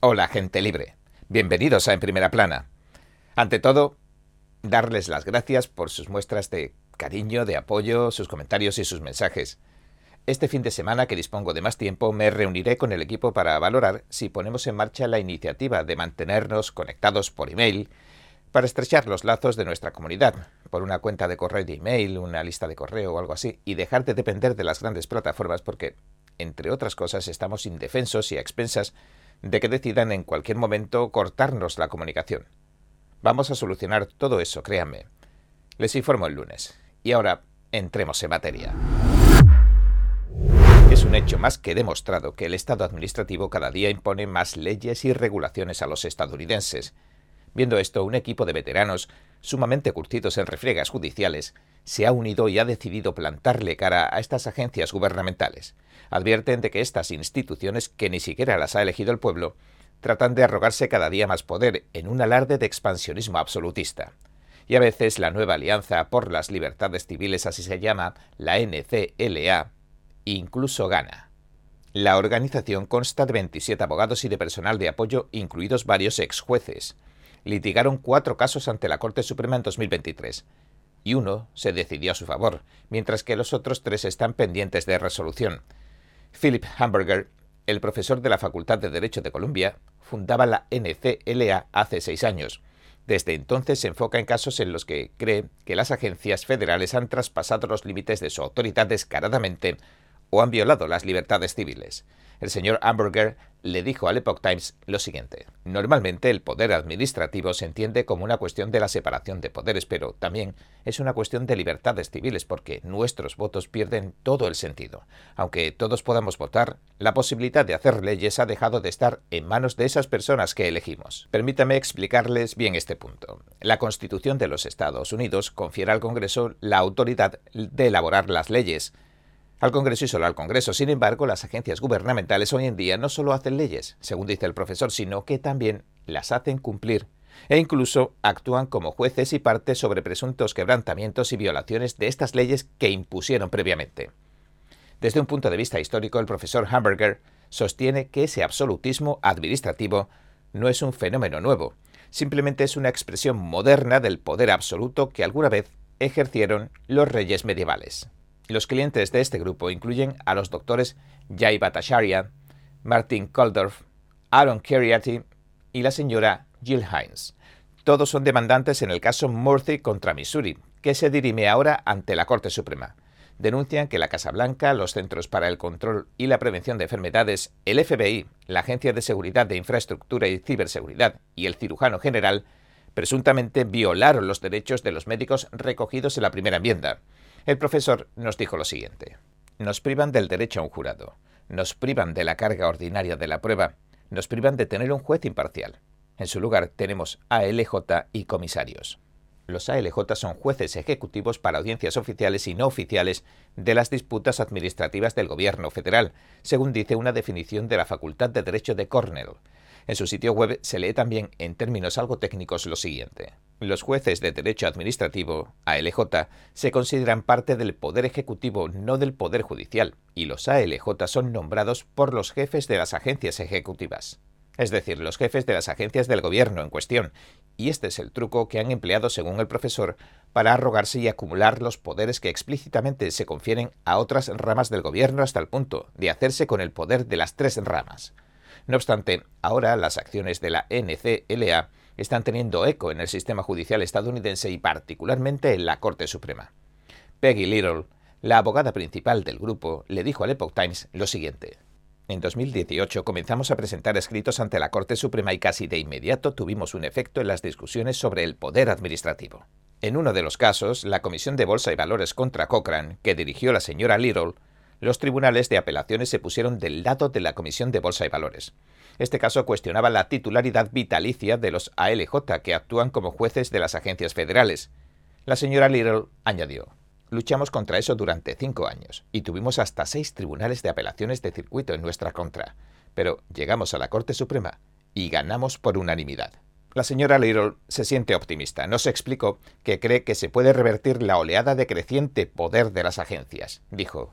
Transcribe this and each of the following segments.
Hola, gente libre. Bienvenidos a En Primera Plana. Ante todo, darles las gracias por sus muestras de cariño, de apoyo, sus comentarios y sus mensajes. Este fin de semana, que dispongo de más tiempo, me reuniré con el equipo para valorar si ponemos en marcha la iniciativa de mantenernos conectados por email para estrechar los lazos de nuestra comunidad, por una cuenta de correo de email, una lista de correo o algo así, y dejar de depender de las grandes plataformas porque, entre otras cosas, estamos indefensos y a expensas de que decidan en cualquier momento cortarnos la comunicación. Vamos a solucionar todo eso, créanme. Les informo el lunes. Y ahora, entremos en materia. Es un hecho más que demostrado que el Estado administrativo cada día impone más leyes y regulaciones a los estadounidenses. Viendo esto, un equipo de veteranos, sumamente curtidos en refriegas judiciales, se ha unido y ha decidido plantarle cara a estas agencias gubernamentales. Advierten de que estas instituciones, que ni siquiera las ha elegido el pueblo, tratan de arrogarse cada día más poder en un alarde de expansionismo absolutista. Y a veces la nueva Alianza por las Libertades Civiles, así se llama, la NCLA, incluso gana. La organización consta de 27 abogados y de personal de apoyo, incluidos varios exjueces. Litigaron 4 casos ante la Corte Suprema en 2023, y uno se decidió a su favor, mientras que los otros 3 están pendientes de resolución. Philip Hamburger, el profesor de la Facultad de Derecho de Columbia, fundaba la NCLA hace 6 años. Desde entonces se enfoca en casos en los que cree que las agencias federales han traspasado los límites de su autoridad descaradamente o han violado las libertades civiles. El señor Hamburger le dijo al Epoch Times lo siguiente: normalmente el poder administrativo se entiende como una cuestión de la separación de poderes, pero también es una cuestión de libertades civiles porque nuestros votos pierden todo el sentido. Aunque todos podamos votar, la posibilidad de hacer leyes ha dejado de estar en manos de esas personas que elegimos. Permítame explicarles bien este punto. La Constitución de los Estados Unidos confiere al Congreso la autoridad de elaborar las leyes. Al Congreso y solo al Congreso. Sin embargo, las agencias gubernamentales hoy en día no solo hacen leyes, según dice el profesor, sino que también las hacen cumplir e incluso actúan como jueces y partes sobre presuntos quebrantamientos y violaciones de estas leyes que impusieron previamente. Desde un punto de vista histórico, el profesor Hamburger sostiene que ese absolutismo administrativo no es un fenómeno nuevo, simplemente es una expresión moderna del poder absoluto que alguna vez ejercieron los reyes medievales. Los clientes de este grupo incluyen a los doctores Jay Bhattacharya, Martin Kulldorff, Aaron Kheriaty y la señora Jill Hines. Todos son demandantes en el caso Murthy contra Missouri, que se dirime ahora ante la Corte Suprema. Denuncian que la Casa Blanca, los Centros para el Control y la Prevención de Enfermedades, el FBI, la Agencia de Seguridad de Infraestructura y Ciberseguridad y el cirujano general presuntamente violaron los derechos de los médicos recogidos en la primera enmienda. El profesor nos dijo lo siguiente: nos privan del derecho a un jurado, nos privan de la carga ordinaria de la prueba, nos privan de tener un juez imparcial. En su lugar tenemos ALJ y comisarios. Los ALJ son jueces ejecutivos para audiencias oficiales y no oficiales de las disputas administrativas del gobierno federal, según dice una definición de la Facultad de Derecho de Cornell. En su sitio web se lee también, en términos algo técnicos, lo siguiente: los jueces de derecho administrativo, ALJ, se consideran parte del poder ejecutivo, no del poder judicial, y los ALJ son nombrados por los jefes de las agencias ejecutivas, es decir, los jefes de las agencias del gobierno en cuestión, y este es el truco que han empleado, según el profesor, para arrogarse y acumular los poderes que explícitamente se confieren a otras ramas del gobierno hasta el punto de hacerse con el poder de las 3 ramas. No obstante, ahora las acciones de la NCLA están teniendo eco en el sistema judicial estadounidense y particularmente en la Corte Suprema. Peggy Little, la abogada principal del grupo, le dijo al Epoch Times lo siguiente: en 2018 comenzamos a presentar escritos ante la Corte Suprema y casi de inmediato tuvimos un efecto en las discusiones sobre el poder administrativo. En uno de los casos, la Comisión de Bolsa y Valores contra Cochran, que dirigió la señora Little, los tribunales de apelaciones se pusieron del lado de la Comisión de Bolsa y Valores. Este caso cuestionaba la titularidad vitalicia de los ALJ, que actúan como jueces de las agencias federales. La señora Little añadió: luchamos contra eso durante 5 años y tuvimos hasta 6 tribunales de apelaciones de circuito en nuestra contra, pero llegamos a la Corte Suprema y ganamos por unanimidad. La señora Little se siente optimista. Nos explicó que cree que se puede revertir la oleada de creciente poder de las agencias. Dijo: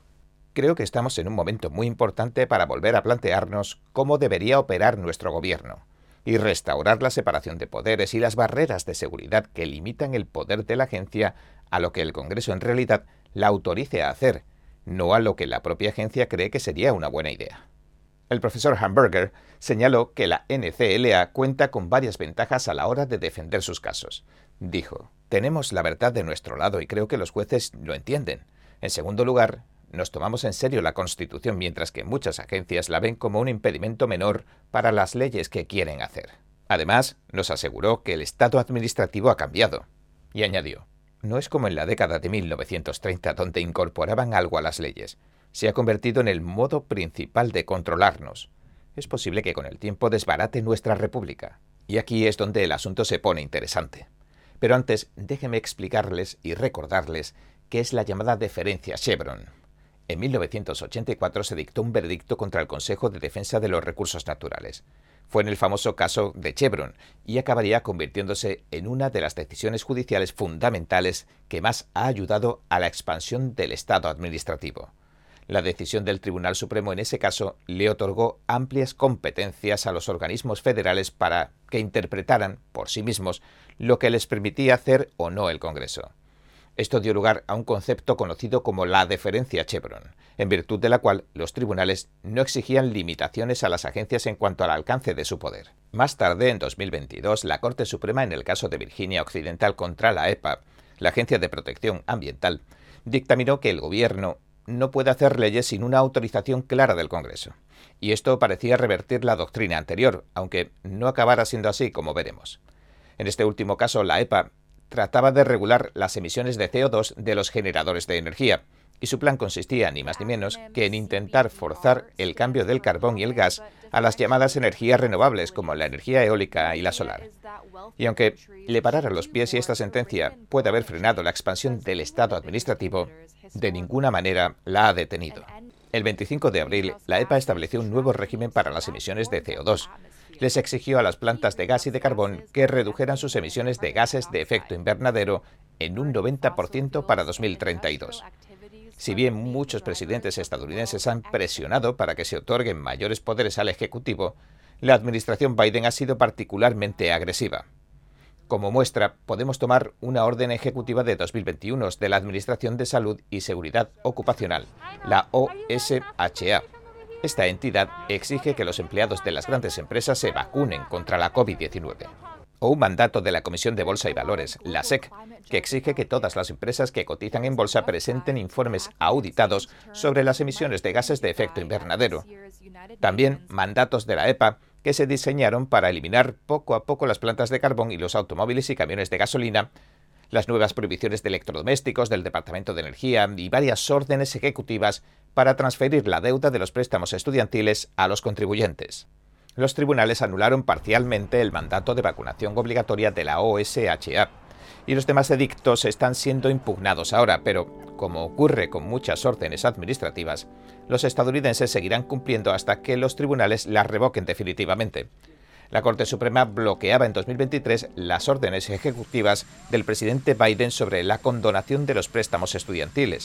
Creo que estamos en un momento muy importante para volver a plantearnos cómo debería operar nuestro gobierno y restaurar la separación de poderes y las barreras de seguridad que limitan el poder de la agencia a lo que el Congreso en realidad la autorice a hacer, no a lo que la propia agencia cree que sería una buena idea. El profesor Hamburger señaló que la NCLA cuenta con varias ventajas a la hora de defender sus casos. Dijo: tenemos la verdad de nuestro lado y creo que los jueces lo entienden. En segundo lugar, nos tomamos en serio la Constitución, mientras que muchas agencias la ven como un impedimento menor para las leyes que quieren hacer. Además, nos aseguró que el Estado administrativo ha cambiado. Y añadió: no es como en la década de 1930, donde incorporaban algo a las leyes. Se ha convertido en el modo principal de controlarnos. Es posible que con el tiempo desbarate nuestra república. Y aquí es donde el asunto se pone interesante. Pero antes, déjenme explicarles y recordarles qué es la llamada deferencia Chevron. En 1984 se dictó un veredicto contra el Consejo de Defensa de los Recursos Naturales. Fue en el famoso caso de Chevron y acabaría convirtiéndose en una de las decisiones judiciales fundamentales que más ha ayudado a la expansión del Estado administrativo. La decisión del Tribunal Supremo en ese caso le otorgó amplias competencias a los organismos federales para que interpretaran por sí mismos lo que les permitía hacer o no el Congreso. Esto dio lugar a un concepto conocido como la deferencia Chevron, en virtud de la cual los tribunales no exigían limitaciones a las agencias en cuanto al alcance de su poder. Más tarde, en 2022, la Corte Suprema, en el caso de Virginia Occidental contra la EPA, la Agencia de Protección Ambiental, dictaminó que el gobierno no puede hacer leyes sin una autorización clara del Congreso. Y esto parecía revertir la doctrina anterior, aunque no acabara siendo así, como veremos. En este último caso, la EPA trataba de regular las emisiones de CO2 de los generadores de energía, y su plan consistía ni más ni menos que en intentar forzar el cambio del carbón y el gas a las llamadas energías renovables, como la energía eólica y la solar. Y aunque le pararan los pies y esta sentencia puede haber frenado la expansión del Estado administrativo, de ninguna manera la ha detenido. El 25 de abril, la EPA estableció un nuevo régimen para las emisiones de CO2. Les exigió a las plantas de gas y de carbón que redujeran sus emisiones de gases de efecto invernadero en un 90% para 2032. Si bien muchos presidentes estadounidenses han presionado para que se otorguen mayores poderes al Ejecutivo, la administración Biden ha sido particularmente agresiva. Como muestra, podemos tomar una orden ejecutiva de 2021 de la Administración de Salud y Seguridad Ocupacional, la OSHA. Esta entidad exige que los empleados de las grandes empresas se vacunen contra la COVID-19. O un mandato de la Comisión de Bolsa y Valores, la SEC, que exige que todas las empresas que cotizan en bolsa presenten informes auditados sobre las emisiones de gases de efecto invernadero. También mandatos de la EPA, que se diseñaron para eliminar poco a poco las plantas de carbón y los automóviles y camiones de gasolina, las nuevas prohibiciones de electrodomésticos del Departamento de Energía y varias órdenes ejecutivas para transferir la deuda de los préstamos estudiantiles a los contribuyentes. Los tribunales anularon parcialmente el mandato de vacunación obligatoria de la OSHA, y los demás edictos están siendo impugnados ahora, pero, como ocurre con muchas órdenes administrativas, los estadounidenses seguirán cumpliendo hasta que los tribunales las revoquen definitivamente. La Corte Suprema bloqueaba en 2023 las órdenes ejecutivas del presidente Biden sobre la condonación de los préstamos estudiantiles,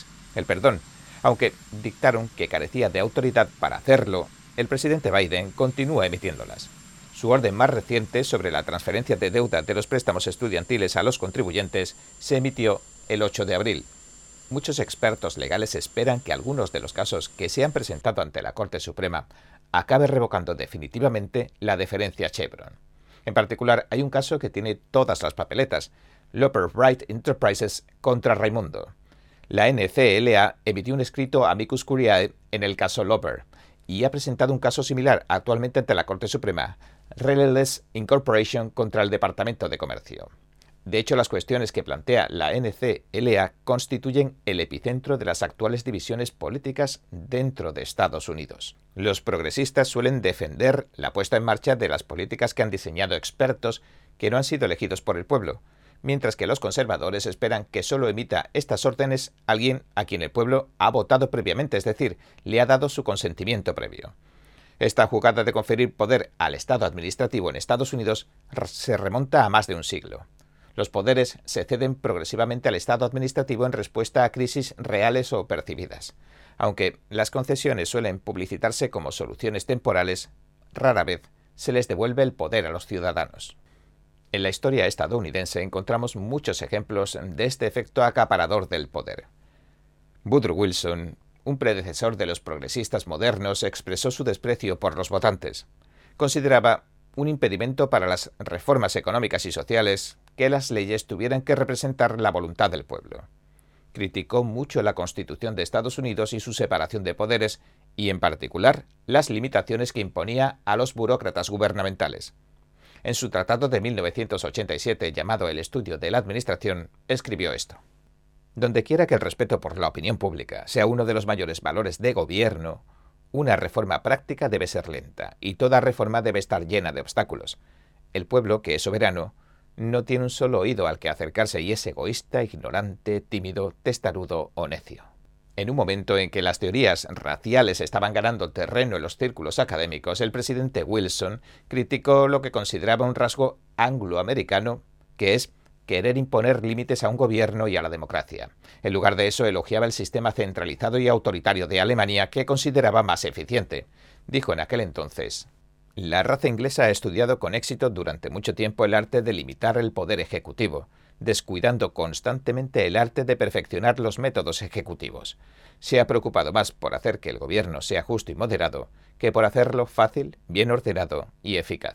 aunque dictaron que carecía de autoridad para hacerlo. El presidente Biden continúa emitiéndolas. Su orden más reciente sobre la transferencia de deuda de los préstamos estudiantiles a los contribuyentes se emitió el 8 de abril. Muchos expertos legales esperan que algunos de los casos que se han presentado ante la Corte Suprema acabe revocando definitivamente la deferencia Chevron. En particular, hay un caso que tiene todas las papeletas: Loper Bright Enterprises contra Raimundo. La NCLA emitió un escrito amicus curiae en el caso Loper y ha presentado un caso similar actualmente ante la Corte Suprema, Releless Incorporation contra el Departamento de Comercio. De hecho, las cuestiones que plantea la NCLA constituyen el epicentro de las actuales divisiones políticas dentro de Estados Unidos. Los progresistas suelen defender la puesta en marcha de las políticas que han diseñado expertos que no han sido elegidos por el pueblo, mientras que los conservadores esperan que solo emita estas órdenes alguien a quien el pueblo ha votado previamente, es decir, le ha dado su consentimiento previo. Esta jugada de conferir poder al Estado administrativo en Estados Unidos se remonta a más de un siglo. Los poderes se ceden progresivamente al Estado administrativo en respuesta a crisis reales o percibidas. Aunque las concesiones suelen publicitarse como soluciones temporales, rara vez se les devuelve el poder a los ciudadanos. En la historia estadounidense encontramos muchos ejemplos de este efecto acaparador del poder. Woodrow Wilson, un predecesor de los progresistas modernos, expresó su desprecio por los votantes. Consideraba un impedimento para las reformas económicas y sociales que las leyes tuvieran que representar la voluntad del pueblo. Criticó mucho la Constitución de Estados Unidos y su separación de poderes, y en particular las limitaciones que imponía a los burócratas gubernamentales. En su tratado de 1987, llamado El estudio de la administración, escribió esto: dondequiera que el respeto por la opinión pública sea uno de los mayores valores de gobierno, una reforma práctica debe ser lenta, y toda reforma debe estar llena de obstáculos. El pueblo, que es soberano, no tiene un solo oído al que acercarse y es egoísta, ignorante, tímido, testarudo o necio. En un momento en que las teorías raciales estaban ganando terreno en los círculos académicos, el presidente Wilson criticó lo que consideraba un rasgo angloamericano, que es querer imponer límites a un gobierno y a la democracia. En lugar de eso, elogiaba el sistema centralizado y autoritario de Alemania, que consideraba más eficiente. Dijo en aquel entonces: la raza inglesa ha estudiado con éxito durante mucho tiempo el arte de limitar el poder ejecutivo, descuidando constantemente el arte de perfeccionar los métodos ejecutivos. Se ha preocupado más por hacer que el gobierno sea justo y moderado que por hacerlo fácil, bien ordenado y eficaz.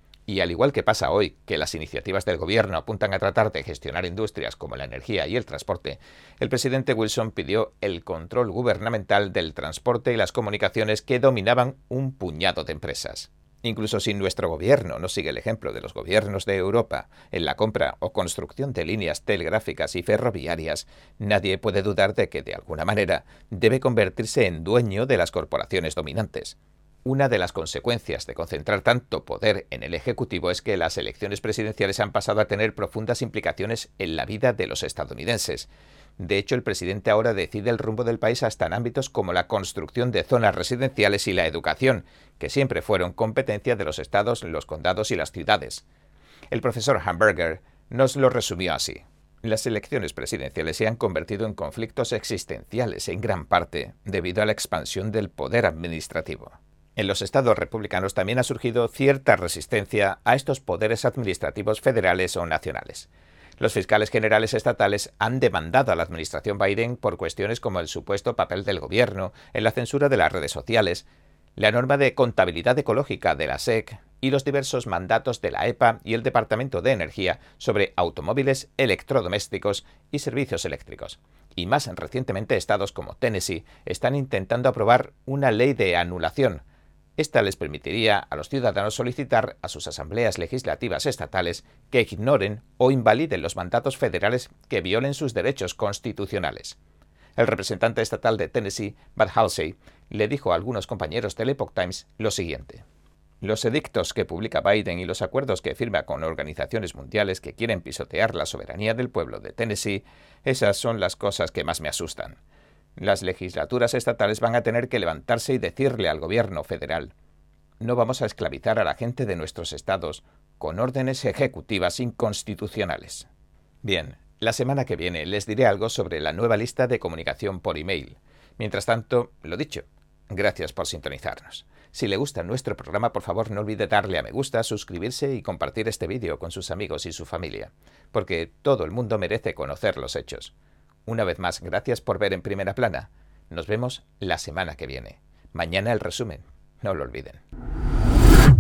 Y al igual que pasa hoy, que las iniciativas del gobierno apuntan a tratar de gestionar industrias como la energía y el transporte, el presidente Wilson pidió el control gubernamental del transporte y las comunicaciones, que dominaban un puñado de empresas. Incluso si nuestro gobierno no sigue el ejemplo de los gobiernos de Europa en la compra o construcción de líneas telegráficas y ferroviarias, nadie puede dudar de que, de alguna manera, debe convertirse en dueño de las corporaciones dominantes. Una de las consecuencias de concentrar tanto poder en el Ejecutivo es que las elecciones presidenciales han pasado a tener profundas implicaciones en la vida de los estadounidenses. De hecho, el presidente ahora decide el rumbo del país hasta en ámbitos como la construcción de zonas residenciales y la educación, que siempre fueron competencia de los estados, los condados y las ciudades. El profesor Hamburger nos lo resumió así: las elecciones presidenciales se han convertido en conflictos existenciales en gran parte debido a la expansión del poder administrativo. En los estados republicanos también ha surgido cierta resistencia a estos poderes administrativos federales o nacionales. Los fiscales generales estatales han demandado a la administración Biden por cuestiones como el supuesto papel del gobierno en la censura de las redes sociales, la norma de contabilidad ecológica de la SEC y los diversos mandatos de la EPA y el Departamento de Energía sobre automóviles, electrodomésticos y servicios eléctricos. Y más recientemente, estados como Tennessee están intentando aprobar una ley de anulación. Esta les permitiría a los ciudadanos solicitar a sus asambleas legislativas estatales que ignoren o invaliden los mandatos federales que violen sus derechos constitucionales. El representante estatal de Tennessee, Bud Halsey, le dijo a algunos compañeros del Epoch Times lo siguiente: los edictos que publica Biden y los acuerdos que firma con organizaciones mundiales que quieren pisotear la soberanía del pueblo de Tennessee, esas son las cosas que más me asustan. Las legislaturas estatales van a tener que levantarse y decirle al gobierno federal: no vamos a esclavizar a la gente de nuestros estados con órdenes ejecutivas inconstitucionales. Bien, la semana que viene les diré algo sobre la nueva lista de comunicación por email. Mientras tanto, lo dicho, gracias por sintonizarnos. Si le gusta nuestro programa, por favor no olvide darle a me gusta, suscribirse y compartir este vídeo con sus amigos y su familia, porque todo el mundo merece conocer los hechos. Una vez más, gracias por ver En Primera Plana. Nos vemos la semana que viene. Mañana el resumen. No lo olviden.